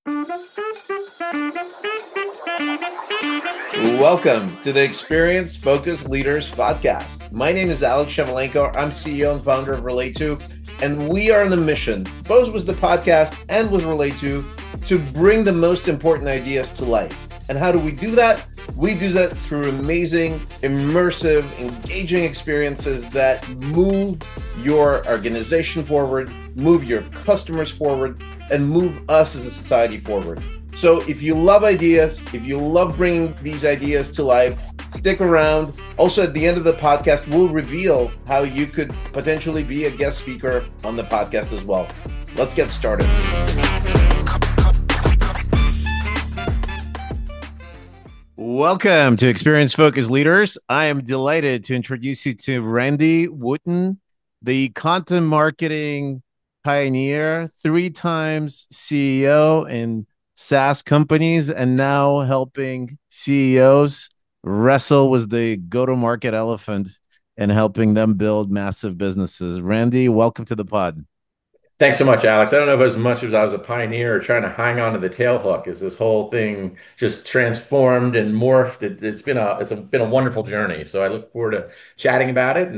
Welcome to the Experience Focused Leaders podcast. My name is Alex Shevelenko. I'm CEO and founder of Relate2, and we are on a mission, both with the podcast and with Relate2, to bring the most important ideas to life. And how do we do that? We do that through amazing, immersive, engaging experiences that move your organization forward, move your customers forward, and move us as a society forward. So if you love ideas, if you love bringing these ideas to life, stick around. Also, at the end of the podcast, we'll reveal how you could potentially be a guest speaker on the podcast as well. Let's get started. Welcome to Experience Focused Leaders. I am delighted to introduce you to Randy Wootton, the content marketing pioneer, 3 times CEO in SaaS companies, and now helping CEOs wrestle with the go-to-market elephant and helping them build massive businesses. Randy, welcome to the pod. Thanks so much, Alex. I don't know if as much as I was a pioneer or trying to hang on to the tail hook, as this whole thing just transformed and morphed. It's been a wonderful journey. So I look forward to chatting about it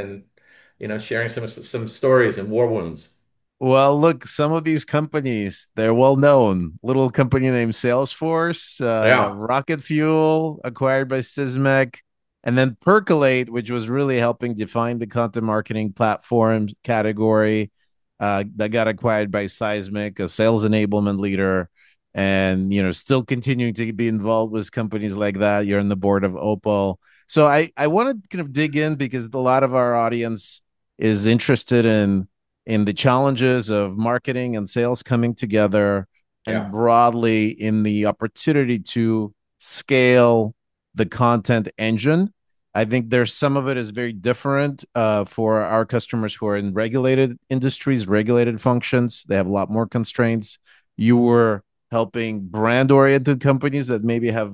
and sharing some stories and war wounds. Well, look, some of these companies, they're well known. Little company named Salesforce, Yeah. Rocket Fuel, acquired by Sysmex, and then Percolate, which was really helping define the content marketing platform category, that got acquired by Seismic, a sales enablement leader, and still continuing to be involved with companies like that. You're on the board of Opal. So I want to kind of dig in because a lot of our audience is interested in the challenges of marketing and sales coming together, and Yeah. broadly in the opportunity to scale the content engine. I think there's some of it is very different for our customers who are in regulated industries, regulated functions. They have a lot more constraints. You were helping brand-oriented companies that maybe have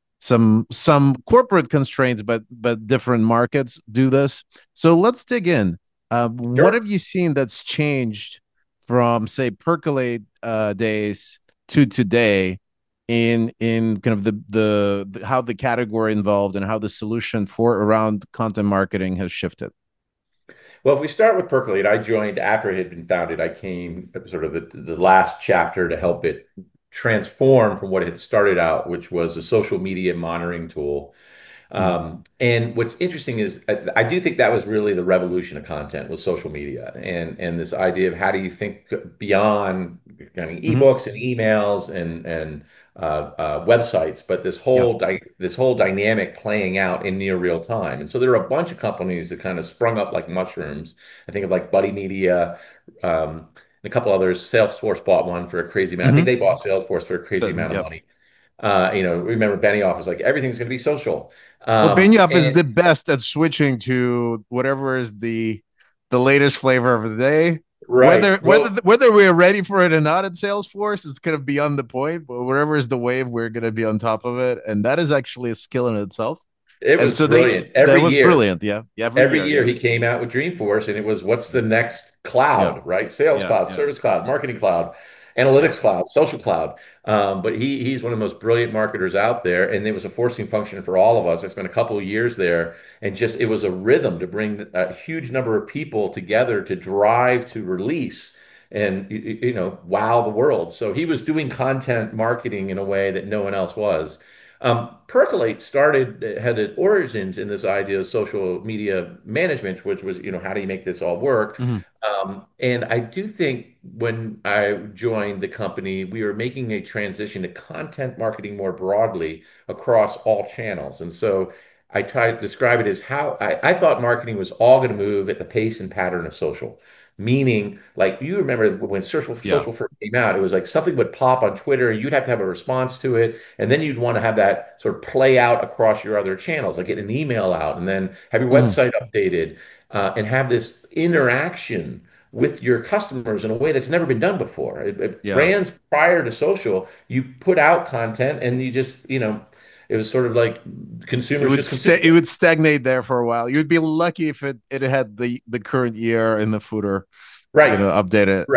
some corporate constraints, but different markets do this. So let's dig in. What Sure. have you seen that's changed from, say, Percolate days to today in kind of the how the category involved and how the solution for around content marketing has shifted? Well, if we start with Percolate, I joined after it had been founded. I came sort of the last chapter to help it transform from what it had started out, which was a social media monitoring tool. Mhm. And what's interesting is I do think that was really the revolution of content was social media and this idea of how do you think beyond kind of Mhm. ebooks and emails and websites, but Yeah. this whole dynamic playing out in near real time. And so there are a bunch of companies that kind of sprung up like mushrooms. I think of like Buddy Media, and a couple others. Salesforce bought one for a crazy amount. I think Mhm. they bought Salesforce for a crazy amount of Yeah. money. Remember Benioff was like, everything's going to be social. Well, Benioff is And the best at switching to whatever is the latest flavor of the day. right. Whether we're ready for it or not at Salesforce is kind of beyond the point. But whatever is the wave, we're going to be on top of it, and that is actually a skill in itself. It And was so brilliant. that was brilliant. Yeah, yeah, every Every year. year Yeah, he came out with Dreamforce, and it was what's the yeah, next yeah, cloud, right? Sales yeah, cloud, yeah, service cloud, marketing cloud, yeah. analytics cloud, social cloud. But he's one of the most brilliant marketers out there, and it was a forcing function for all of us. I spent a couple of years there, and just it was a rhythm to bring a huge number of people together to drive to release and wow the world. So he was doing content marketing in a way that no one else was. Percolate had its origins in this idea of social media management, which was, how do you make this all work? Mhm. And I do think when I joined the company, we were making a transition to content marketing more broadly across all channels. And so I try to describe it as how I thought marketing was all going to move at the pace and pattern of social. Meaning, like you remember when Yeah. social first came out, it was like something would pop on Twitter, you'd have to have a response to it, and then you'd want to have that sort of play out across your other channels, like get an email out and then have your Mhm. website updated, and have this interaction with your customers in a way that's never been done before. Yeah. Brands prior to social, you put out content and you just, it was sort of like consumers just consume It it. would stagnate there for a while. You'd be lucky if it had the current year in the footer, Right. update it. Right.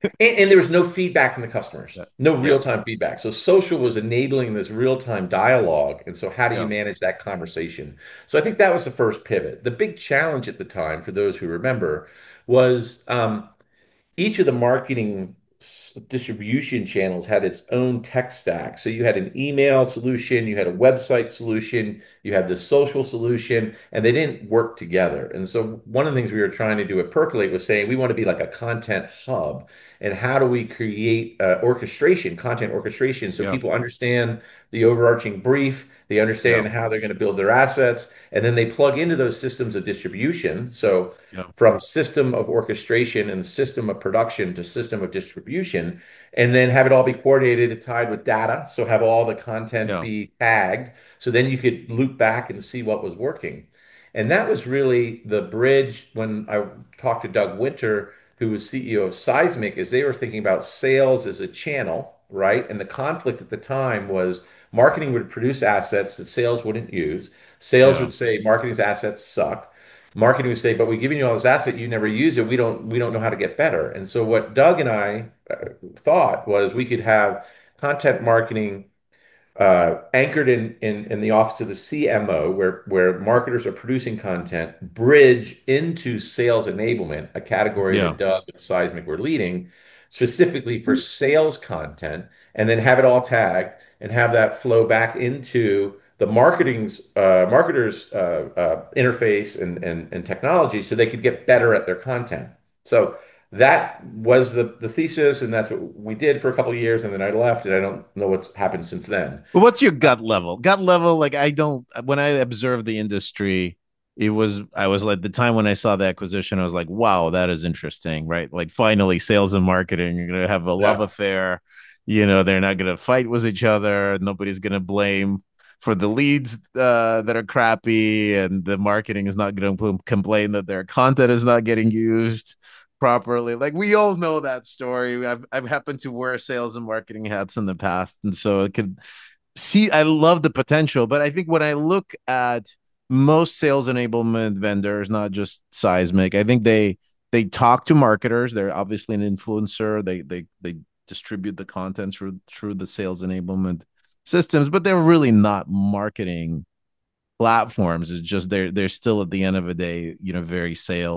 And there was no feedback from the customers, Yeah. no Yeah. real-time feedback. So social was enabling this real-time dialogue. And so how do you Yeah. manage that conversation? So I think that was the first pivot. The big challenge at the time, for those who remember, was each of the marketing distribution channels had its own tech stack. So you had an email solution, you had a website solution, you had the social solution, and they didn't work together. And so one of the things we were trying to do at Percolate was saying we want to be like a content hub. And how do we create orchestration, content orchestration, so Yeah. people understand the overarching brief, they Yeah. understand how they're going to build their assets, and then they plug into those systems of distribution. So Yeah. from system of orchestration and system of production to system of distribution, and then have it all be coordinated and tied with data. So have all the content Yeah. be tagged. So then you could loop back and see what was working. And that was really the bridge when I talked to Doug Winter, who was CEO of Seismic, is they were thinking about sales as a channel, right? And the conflict at the time was marketing would produce assets that sales wouldn't use. Sales Yeah. would say marketing's assets suck. Marketing would say, but we're giving you all this asset, you never use it. We don't know how to get better. And so what Doug and I thought was we could have content marketing anchored in the office of the CMO, where marketers are producing content, bridge into sales enablement, a category Yeah. that Doug and Seismic were leading, specifically for sales content, and then have it all tagged and have that flow back into the marketers interface and technology so they could get better at their content. So that was the thesis, and that's what we did for a couple of years, and then I left, and I don't know what's happened since then. But what's your gut level? Gut level, like I don't, when I observed the industry, I was like, the time when I saw the acquisition, I was like, wow, that is interesting, right? Like finally, sales and marketing are going to have a love Yeah. affair. They're not going to fight with each other. Nobody's going to blame for the leads that are crappy, and the marketing is not going to complain that their content is not getting used properly. Like we all know that story. I've happened to wear sales and marketing hats in the past, and so it could see I love the potential, but I think when I look at most sales enablement vendors, not just Seismic, I think they talk to marketers. They're obviously an influencer. They distribute the content through the sales enablement systems, but they're really not marketing platforms. It's just they're still at the end of the day, very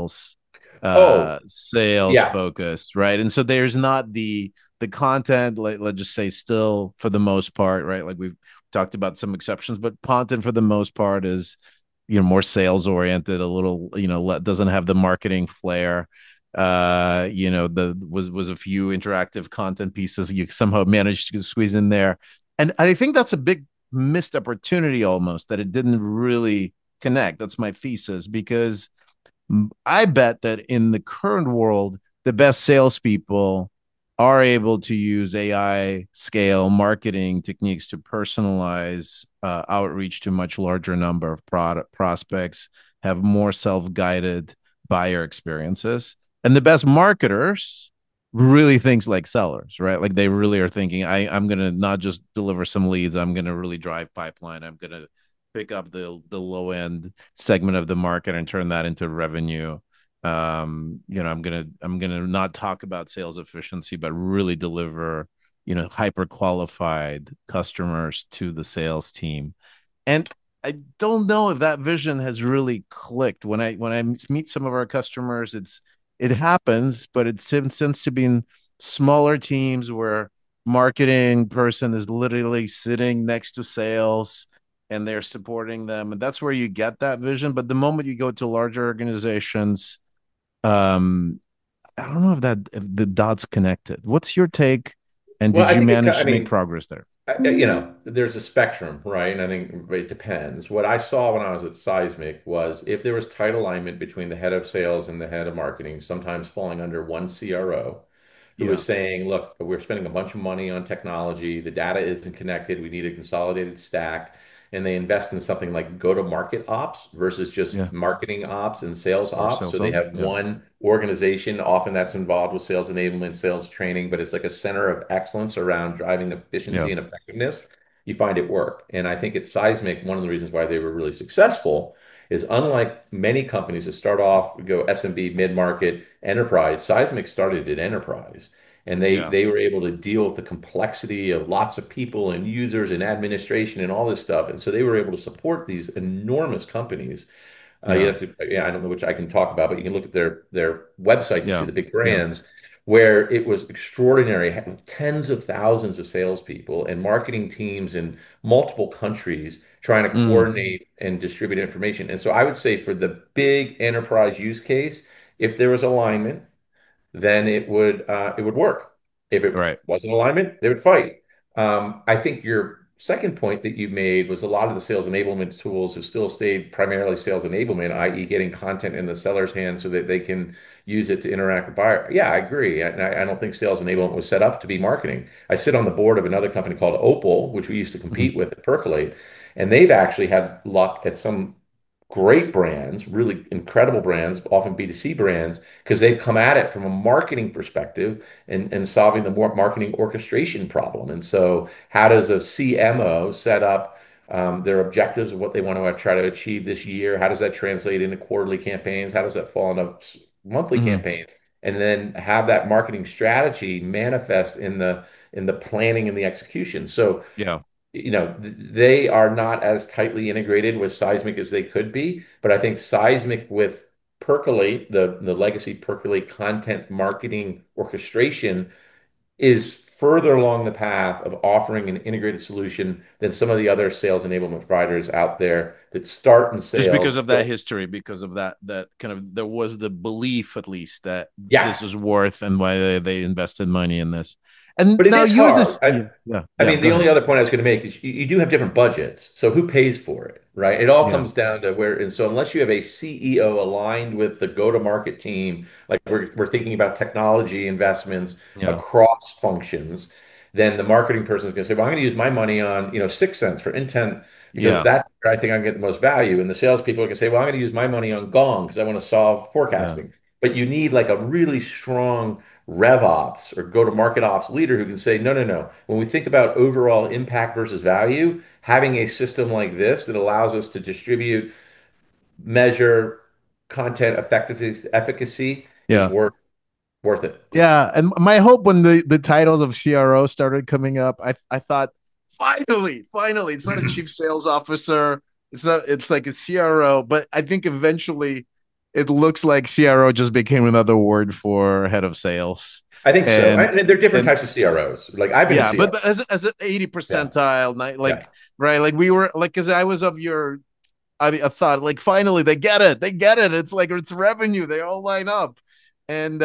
Oh, sales yeah. focused, right? And so there's not the content, like let's just say, still for the most part, right? Like we've talked about some exceptions, but content for the most part is more sales oriented, a little, doesn't have the marketing flair. The was a few interactive content pieces you somehow managed to squeeze in there. And I think that's a big missed opportunity, almost, that it didn't really connect. That's my thesis, because I bet that in the current world, the best salespeople are able to use AI scale marketing techniques to personalize outreach to a much larger number of product prospects, have more self-guided buyer experiences. And the best marketers really thinks like sellers, right? Like they really are thinking, I'm going to not just deliver some leads, I'm going to really drive pipeline. I'm going to pick up the low end segment of the market and turn that into revenue. I'm gonna not talk about sales efficiency, but really deliver, hyper qualified customers to the sales team. And I don't know if that vision has really clicked. When I meet some of our customers, it happens, but it tends to be in smaller teams where marketing person is literally sitting next to sales and they're supporting them, and that's where you get that vision. But the moment you go to larger organizations, um, I don't know if the dots connected. What's your take? And Well, did I you think manage I to make mean, progress there? there's a spectrum, right? And I think it depends. What I saw when I was at Seismic was if there was tight alignment between the head of sales and the head of marketing, sometimes falling under one CRO, who Yeah, was saying, look, we're spending a bunch of money on technology. The data isn't connected. We need a consolidated stack. And they invest in something like go-to-market ops versus just yeah, marketing ops and sales or ops. So sales they up. have Yeah, one organization, often that's involved with sales enablement, sales training, but it's like a center of excellence around driving efficiency yeah, and effectiveness. You find it work. And I think at Seismic, one of the reasons why they were really successful is unlike many companies that start off, go SMB, mid-market, enterprise, Seismic started at enterprise. and Yeah. they were able to deal with the complexity of lots of people and users and administration and all this stuff. And so they were able to support these enormous companies. You Yeah. have to, yeah, I don't know which I can talk about, but you can look at their website to see Yeah. the big Yeah. brands where it was extraordinary, tens of thousands of salespeople and marketing teams in multiple countries trying to Mm. coordinate and distribute information. And so I would say for the big enterprise use case, if there was alignment, then it would work. If it Right. wasn't alignment, they would fight. I think your second point that you made was a lot of the sales enablement tools have still stayed primarily sales enablement, i.e., getting content in the seller's hands so that they can use it to interact with buyer. Yeah, I agree. I don't think sales enablement was set up to be marketing. I sit on the board of another company called Opal, which we used to Mhm. compete with at Percolate, and they've actually had luck at some great brands, really incredible brands, often B2C brands, because they've come at it from a marketing perspective and solving the more marketing orchestration problem. And so, how does a CMO set up their objectives of what they want to try to achieve this year? How does that translate into quarterly campaigns? How does that fall into monthly Mhm. campaigns? And then have that marketing strategy manifest in the planning and the execution. So Yeah. they are not as tightly integrated with Seismic as they could be, but I think Seismic with Percolate, the legacy Percolate content marketing orchestration is further along the path of offering an integrated solution than some of the other sales enablement providers out there that start in Just because sales. of that history, because of that kind of, there was the belief at least that Yeah, this is worth and why they invested money in this. And but it now is use hard. this. Yeah. Yeah. I Yeah. mean, Go the ahead. only other point I was going to make is you do have different budgets. So who pays for it, right? It all Yeah. comes down to where, and so unless you have a CEO aligned with the go-to-market team, like we're thinking about technology investments Yeah. across functions, then the marketing person is going to say, well, I'm going to use my money on, 6 cents for intent because Yeah. that's where I think I can get the most value. And the salespeople are going to say, well, I'm going to use my money on Gong because I want to solve Yeah. forecasting. But you need like a really strong rev ops or go to market ops leader who can say, no, no, no. When we think about overall impact versus value, having a system like this that allows us to distribute, measure content effectiveness, efficacy is Yeah. worth it. Yeah, and my hope when the titles of CRO started coming up, I thought finally, it's not a chief sales officer, it's like a CRO, but I think eventually it looks like CRO just became another word for head of sales, I think so. and And there are different and types of CROs. Like I've been a yeah, CRO. but as an 80 Yeah, percentile, yeah. like right, like we were like, because I was of your, I mean, I thought like finally they get it. It's like it's revenue. They all line up, and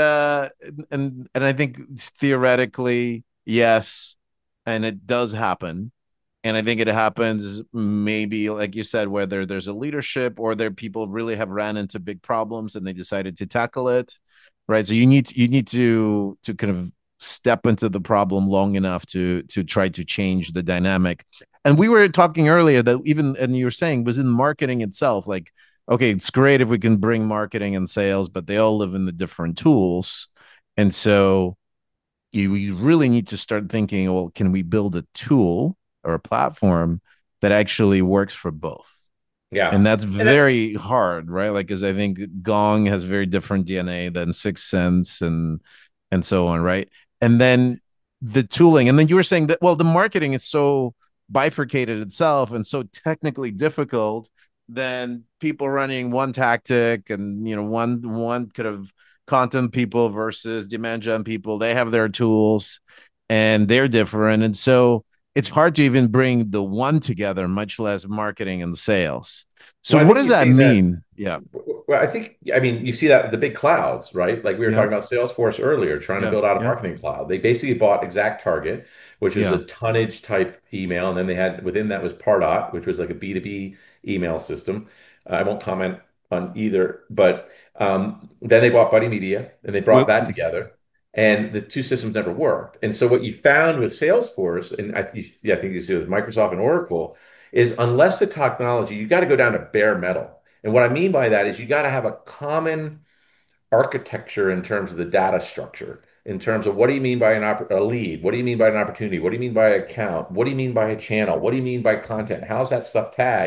and I think theoretically yes, and it does happen, and I think it happens maybe like you said, whether there's a leadership or there people really have ran into big problems and they decided to tackle it, right? So you need to kind of step into the problem long enough to try to change the dynamic. And we were talking earlier that even, and you were saying, was in marketing itself, like, okay, it's great if we can bring marketing and sales, but they all live in the different tools. And so you really need to start thinking, well, can we build a tool or a platform that actually works for both? Yeah. And that's And that, very hard, right? Like, because I think Gong has very different DNA than Six Sense and so on, right? And then the tooling, and then you were saying that, well, the marketing is so bifurcated itself and so technically difficult. Then people running one tactic and one kind of content people versus demand gen people, they have their tools and they're different, and so it's hard to even bring the one together, much less marketing and sales. So well, I what think does you that see that. mean? Yeah. Well, I mean, you see that with the big clouds, right? Like we were Yeah. talking about Salesforce earlier, trying to Yeah. build out a Yeah. marketing cloud. They basically bought ExactTarget, which was Yeah. a tonnage type email. And then they had within that was Pardot, which was like a B2B email system. I won't comment on either, but then they bought Buddy Media and they brought Well, that together. And the two systems never worked. And so what you found with Salesforce, and I think you see with Microsoft and Oracle, is unless the technology, you got to go down to bare metal. And what I mean by that is you got to have a common architecture in terms of the data structure, in terms of what do you mean by a lead? What do you mean by an opportunity? What do you mean by account? What do you mean by a channel? What do you mean by content? How's that stuff tagged?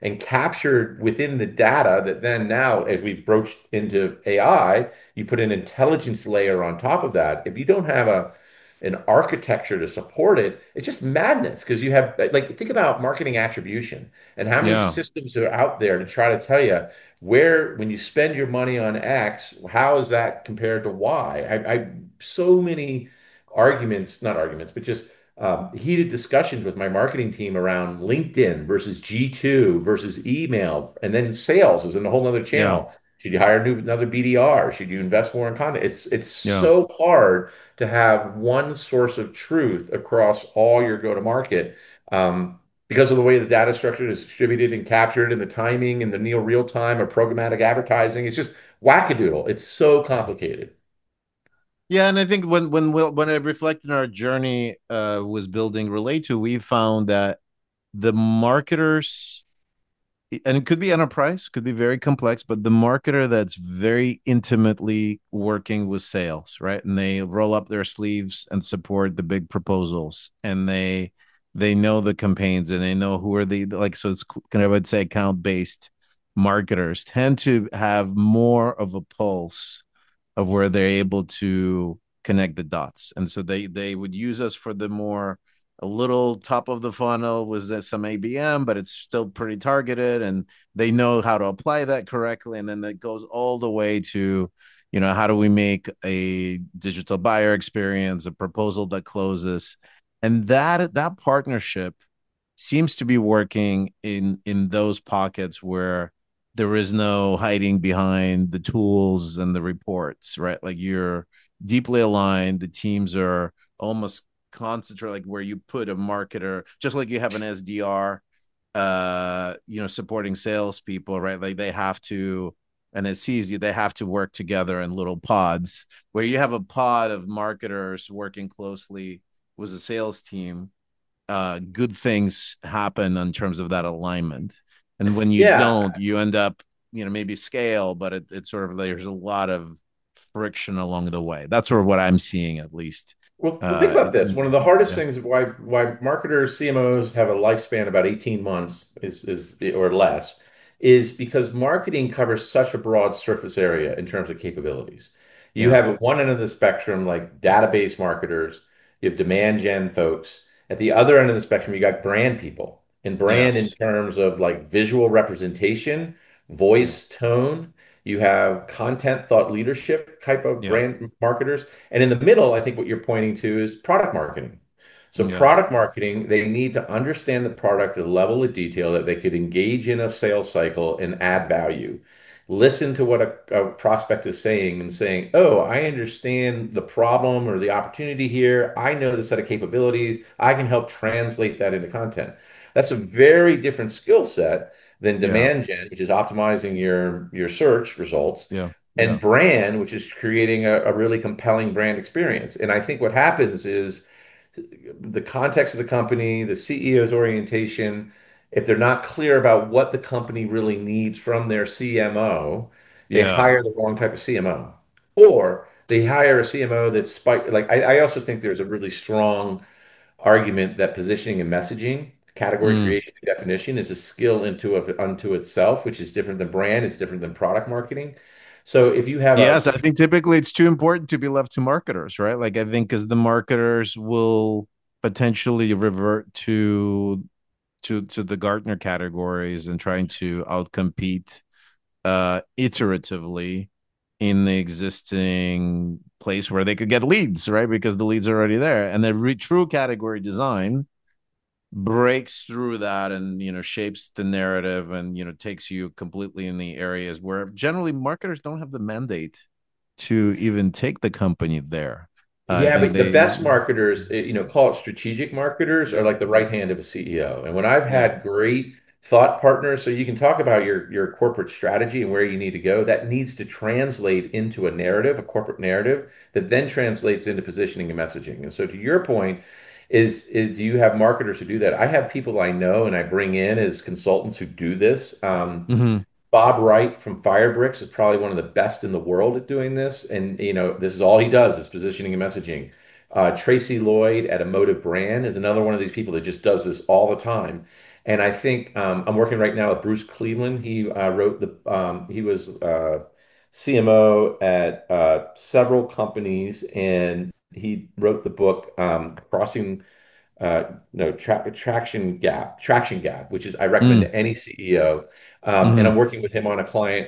and captured within the data that then now, as we've broached into AI, you put an intelligence layer on top of that. If you don't have an architecture to support it, it's just madness because you have like think about marketing attribution and how many Yeah. systems are out there to try to tell you where when you spend your money on X, how is that compared to Y? I so many arguments, not arguments, but just heated discussions with my marketing team around LinkedIn versus G2 versus email, and then sales is in a whole other Yeah. channel. Should you hire another BDR? Should you invest more in content? It's Yeah. so hard to have one source of truth across all your go-to-market. Because of the way the data structure is distributed and captured and the timing and the near real time or programmatic advertising, it's just wackadoodle. It's so complicated. Yeah, and I think when I reflect on our journey was building Relate to, we found that the marketers, and it could be enterprise, could be very complex, but the marketer that's very intimately working with sales, right? And they roll up their sleeves and support the big proposals, and they know the campaigns and they know who are the like. So it's kind of, I would say, account based marketers tend to have more of a pulse of where they're able to connect the dots, and so they would use us for the more a little top of the funnel was that some ABM, but it's still pretty targeted and they know how to apply that correctly. And then that goes all the way to, how do we make a digital buyer experience, a proposal that closes? And that partnership seems to be working in those pockets where there is no hiding behind the tools and the reports, right? Like you're deeply aligned. The teams are almost concentrate, like where you put a marketer, just like you have an SDR, supporting salespeople, right? Like they have to, and it sees you, they have to work together in little pods where you have a pod of marketers working closely with a sales team. Good things happen in terms of that alignment. And when you Yeah. don't, you end up, maybe scale, but it's sort of there's a lot of friction along the way. That's sort of what I'm seeing, at least. Well, think about this. One of the hardest Yeah, things why marketers, CMOs have a lifespan about 18 months is or less is because marketing covers such a broad surface area in terms of capabilities. You yeah, have at one end of the spectrum like database marketers, you have demand gen folks. At the other end of the spectrum, you got brand people. And brand in yes, terms of like visual representation, yeah, voice, tone. You have content thought leadership type of yeah, brand marketers. And in the middle, I think what you're pointing to is product marketing. So yeah, product marketing, they need to understand the product at a level of detail that they could engage in a sales cycle and add value. Listen to what a prospect is saying and saying, oh, I understand the problem or the opportunity here. I know the set of capabilities. I can help translate that into content. That's a very different skill set than yeah, demand gen, which is optimizing your search results yeah, and yeah, brand, which is creating a really compelling brand experience. And I think what happens is the context of the company, the CEO's orientation, if they're not clear about what the company really needs from their CMO, they yeah, hire the wrong type of CMO. Or they hire a CMO that's like I also think there's a really strong argument that positioning and messaging, category mm. creation and definition is a skill unto itself, which is different than brand, it's different than product marketing. So if you have Yes, I a think typically it's too important to be left to marketers, right? Like I think because the marketers will potentially revert to the Gartner categories and trying to outcompete iteratively in the existing place where they could get leads, right? Because the leads are already there. And the true category design breaks through that and shapes the narrative and takes you completely in the areas where generally marketers don't have the mandate to even take the company there. I Yeah, think but the they best marketers, call it strategic marketers, are yeah, like the right hand of a CEO. And when I've yeah, had great thought partners, so you can talk about your corporate strategy and where you need to go, that needs to translate into a narrative, a corporate narrative that then translates into positioning and messaging. And so to your point, is do you have marketers who do that? I have people I know and I bring in as consultants who do this. mm-hmm. Bob Wright from Firebricks is probably one of the best in the world at doing this. And, this is all he does is positioning and messaging. Tracy Lloyd at Emotive Brand is another one of these people that just does this all the time. And I think I'm working right now with Bruce Cleveland. He wrote he was CMO at several companies, and he wrote the book Crossing no Traction Gap, which is I recommend Mm, to any CEO. And mhm. I'm working with him on a client,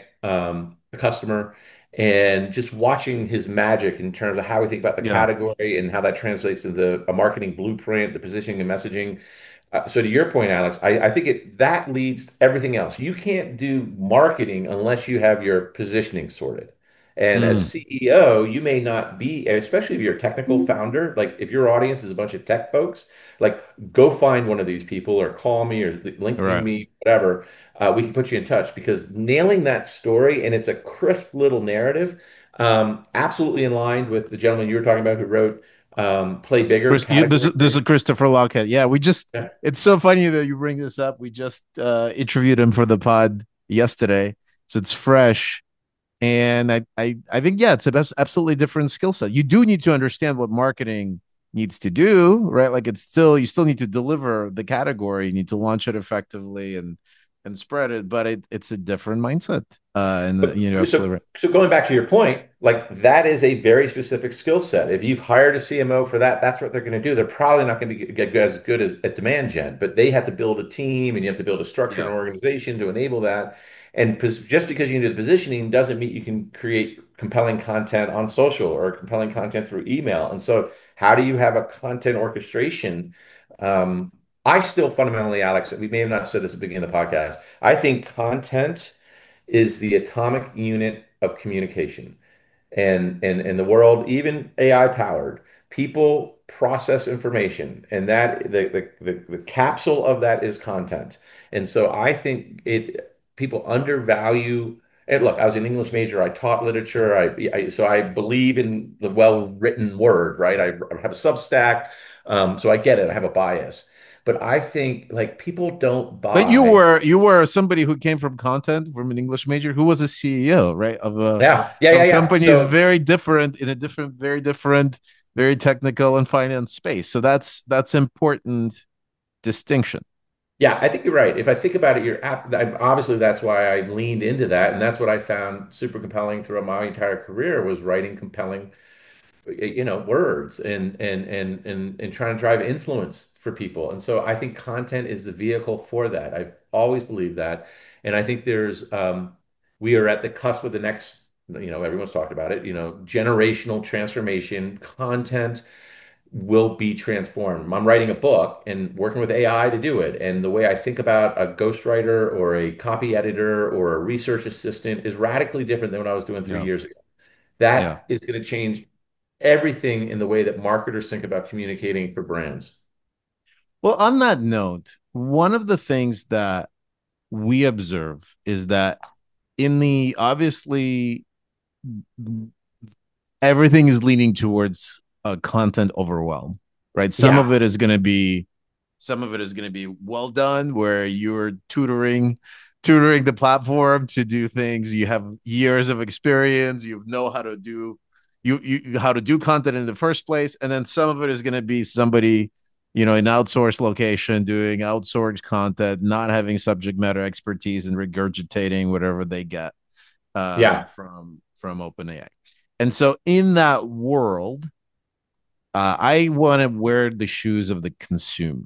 a customer, and just watching his magic in terms of how we think about the Yeah. category and how that translates into a marketing blueprint, the positioning and messaging. So to your point, Alex, I think that leads everything else. You can't do marketing unless you have your positioning sorted. And as Mm, CEO, you may not be, especially if you're a technical founder, like if your audience is a bunch of tech folks, like go find one of these people or call me or LinkedIn right. me, whatever. We can put you in touch because nailing that story and it's a crisp little narrative, absolutely in line with the gentleman you were talking about who wrote Play Bigger Chris, you, Category this is Creation. Christopher Lockhead. Yeah, we just, Yeah. it's so funny that you bring this up. We just interviewed him for the pod yesterday. So it's fresh. And I think, yeah, it's a absolutely different skill set. You do need to understand what marketing needs to do, right? Like it's still, you still need to deliver the category. You need to launch it effectively and spread it, but it's a different mindset. And But you're so, absolutely right. so going back to your point, like that is a very specific skill set. If you've hired a CMO for that, that's what they're going to do. They're probably not going to get as good as at demand gen, but they have to build a team and you have to build a structure and Yeah. organization to enable that. And just because you do the positioning doesn't mean you can create compelling content on social or compelling content through email. And so, how do you have a content orchestration? Um, I still fundamentally, Alex, we may have not said this at the beginning of the podcast. I think content is the atomic unit of communication. And in the world, even AI powered, people process information, and that the capsule of that is content. And so I think it people undervalue. And look, I was an English major. I taught literature. So I believe in the well-written word, right? I have a Substack, so I get it. I have a bias, but I think like people don't But buy. you were somebody who came from content from an English major who was a CEO, right? Yeah, yeah, yeah, Of yeah. companies So very different in a different, very different, very technical and finance space. So that's important distinction. yeah, I think you're right. If I think about it, obviously that's why I leaned into that, and that's what I found super compelling throughout my entire career was writing compelling, words and trying to drive influence for people. And so I think content is the vehicle for that. I've always believed that, and I think we are at the cusp of the next. Everyone's talked about it. Generational transformation. Content will be transformed. I'm writing a book and working with AI to do it. And the way I think about a ghostwriter or a copy editor or a research assistant is radically different than what I was doing three Yeah. years ago. Yeah. That is going to change everything in the way that marketers think about communicating for brands. Well, on that note, one of the things that we observe is that in the obviously everything is leaning towards content overwhelm, right? Yeah, Some of it is going to be well done, where you're tutoring the platform to do things. You have years of experience. You know how to do how to do content in the first place, and then some of it is going to be somebody, in outsourced location doing outsourced content, not having subject matter expertise and regurgitating whatever they get yeah. from OpenAI. And so in that world, I want to wear the shoes of the consumer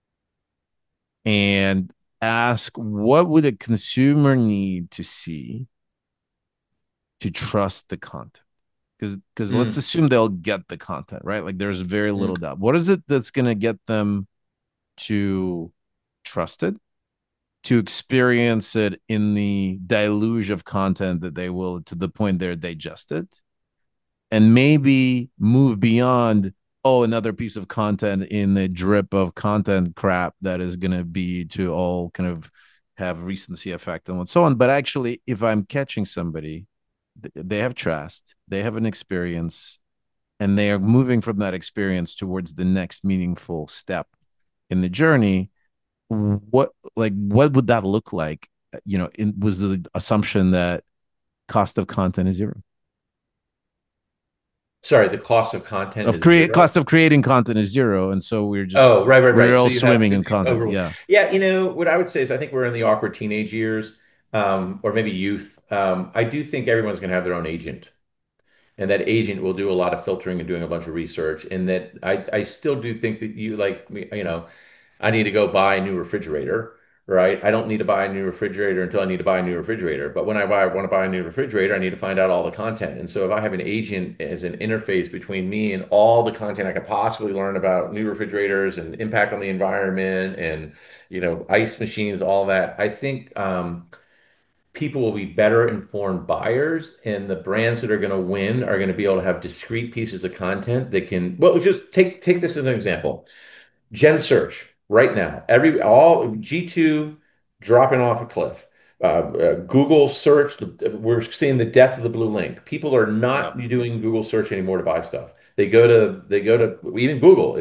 and ask, what would a consumer need to see to trust the content? Because let's Mm, assume they'll get the content, right? Like there's very mm. little doubt. What is it that's going to get them to trust it, to experience it in the deluge of content that they will, to the point they're digested, and maybe move beyond, oh, another piece of content in the drip of content crap that is going to be to all kind of have recency effect and so on. But actually, if I'm catching somebody, they have trust, they have an experience, and they are moving from that experience towards the next meaningful step in the journey. What would that look like? Was the assumption that cost of content is zero? Sorry, the cost of content Of is create zero. cost of creating content is zero, and so Oh, right, right, we're right. So all you have swimming in content. over. Yeah. Yeah, what I would say is I think we're in the awkward teenage years, or maybe youth. I do think everyone's going to have their own agent, and that agent will do a lot of filtering and doing a bunch of research. And that I still do think that I need to go buy a new refrigerator, right? I don't need to buy a new refrigerator until I need to buy a new refrigerator. But when want to buy a new refrigerator, I need to find out all the content. And so if I have an agent as an interface between me and all the content I could possibly learn about new refrigerators and impact on the environment and, ice machines, all that, I think people will be better informed buyers, and the brands that are going to win are going to be able to have discrete pieces of content that can, well, just take this as an example. Gen search right now. All G2 dropping off a cliff. Google search, we're seeing the death of the blue link. People are Yeah. not doing Google search anymore to buy stuff. They go to even Google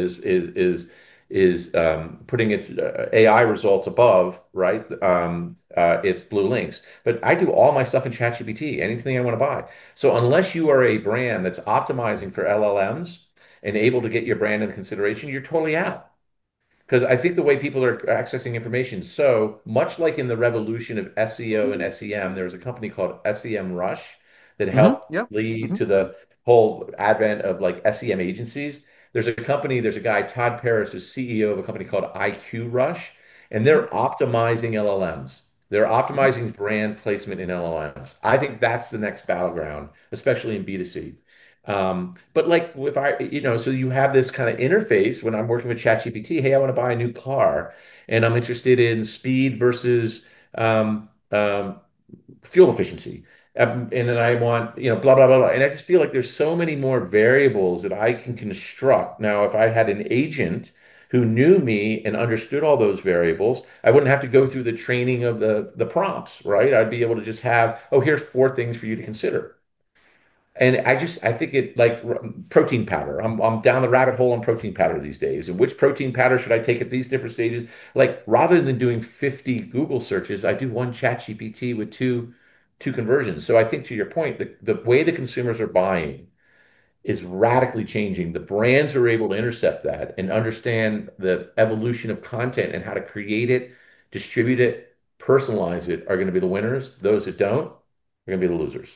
is putting its AI results above, right? It's blue links. But I do all my stuff in ChatGPT, anything I want to buy. So unless you are a brand that's optimizing for LLMs and able to get your brand into consideration, you're totally out. Because I think the way people are accessing information, so much like in the revolution of SEO and SEM, there was a company called SEM Rush that helped Yeah. lead hmm to the whole advent of like SEM agencies. There's a guy, Todd Paris, who's CEO of a company called IQ Rush, and hmm they're optimizing LLMs. They're hmm optimizing brand placement in LLMs. I think that's the next battleground, especially in B2C. But like if so you have this kind of interface when I'm working with ChatGPT, hey, I want to buy a new car and I'm interested in speed versus um, um, fuel efficiency. And then I want, blah, blah, blah, blah. And I just feel like there's so many more variables that I can construct. Now, if I had an agent who knew me and understood all those variables, I wouldn't have to go through the training of the prompts, right? I'd be able to just have, oh, here's four things for you to consider. And I think it like protein powder. I'm down the rabbit hole on protein powder these days. And which protein powder should I take at these different stages? Like rather than doing 50 Google searches, I do one chat GPT with two conversions. So I think to your point, the way the consumers are buying is radically changing. The brands are able to intercept that and understand the evolution of content and how to create it, distribute it, personalize it are going to be the winners. Those that don't are going to be the losers.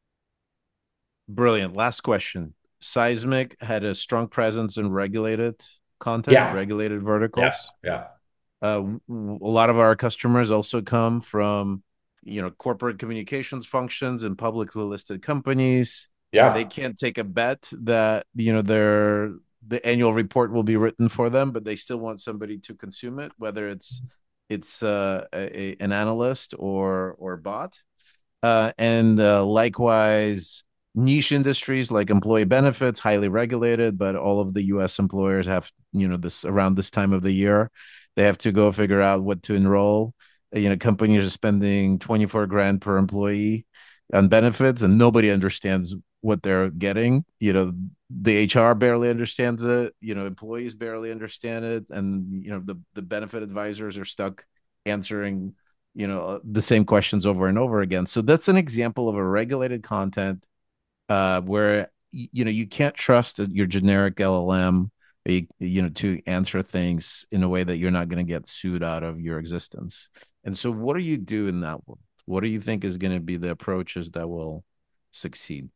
Brilliant. Last question. Seismic had a strong presence in regulated content, Yeah, regulated yeah, verticals. yeah. A lot of our customers also come from, corporate communications functions and publicly listed companies. They Yeah. can't take a bet that, the annual report will be written for them, but they still want somebody to consume it, whether it's an analyst or bot. And likewise, niche industries like employee benefits, highly regulated, but all of the US employers have, this around this time of the year, they have to go figure out what to enroll. Companies are spending 24 grand per employee on benefits, and nobody understands what they're getting. The HR barely understands it, employees barely understand it, and the benefit advisors are stuck answering the same questions over and over again. So that's an example of a regulated content where you can't trust your generic LLM to answer things in a way that you're not going to get sued out of your existence. And so what do you do in that world? What do you think is going to be the approaches that will succeed?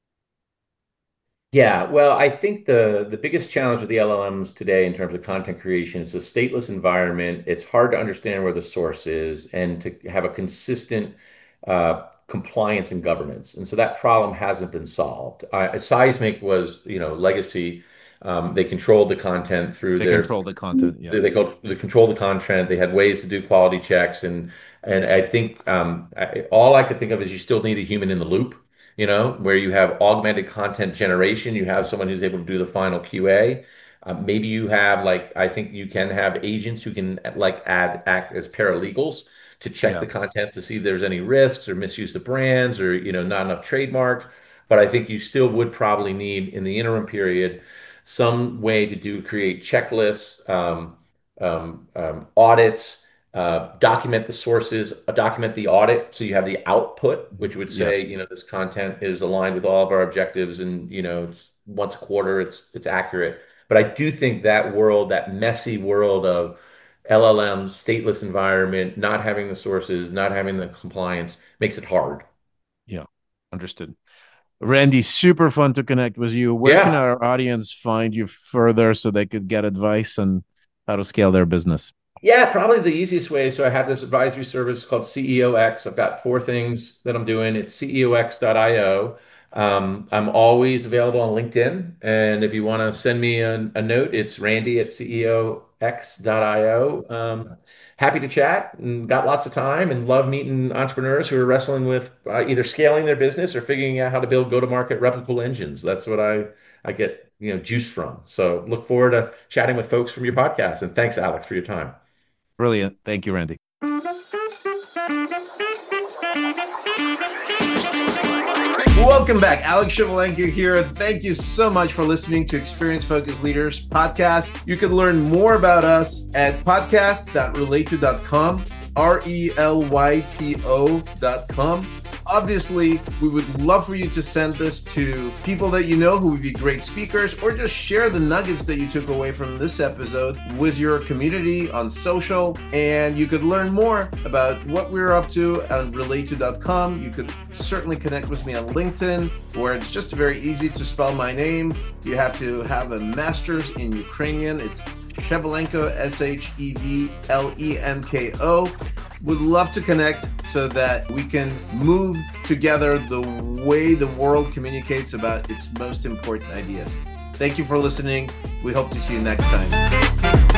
Yeah, well, I think the biggest challenge with the LLMs today in terms of content creation is a stateless environment. It's hard to understand where the source is and to have a consistent compliance and governance. And so that problem hasn't been solved. Seismic was, legacy. They controlled the content through They their control the content. Yeah. they controlled the content. They had ways to do quality checks, and I think all I could think of is you still need a human in the loop, where you have augmented content generation. You have someone who's able to do the final QA. Maybe you have like I think you can have agents who can like act as paralegals to check Yeah. the content to see if there's any risks or misuse of brands or not enough trademark. But I think you still would probably need in the interim period some way to create checklists, audits, document the sources, document the audit, so you have the output, which would say, Yes. this content is aligned with all of our objectives, and once a quarter, it's accurate. But I do think that world, that messy world of LLM, stateless environment, not having the sources, not having the compliance, makes it hard. Yeah. Understood. Randy, super fun to connect with you. Where can Yeah. our audience find you further so they could get advice on how to scale their business? Yeah, probably the easiest way. So I have this advisory service called CEOX. I've got four things that I'm doing. It's ceox.io. I'm always available on LinkedIn. And if you want to send me a note, it's Randy at ceox.io. Happy to chat and got lots of time and love meeting entrepreneurs who are wrestling with either scaling their business or figuring out how to build go-to-market replicable engines. That's what I get, juice from. So look forward to chatting with folks from your podcast. And thanks, Alex, for your time. Brilliant. Thank you, Randy. Welcome back. Alex Shevelenko here. Thank you so much for listening to Experience Focused Leaders podcast. You can learn more about us at podcast.relate2.com, RELYTO.com. Obviously, we would love for you to send this to people that you know who would be great speakers, or just share the nuggets that you took away from this episode with your community on social. And you could learn more about what we're up to on relate2.com. You could certainly connect with me on LinkedIn, where it's just very easy to spell my name. You have to have a master's in Ukrainian. It's Shevelenko, Shevlenko. Would love to connect so that we can move together the way the world communicates about its most important ideas. Thank you for listening. We hope to see you next time.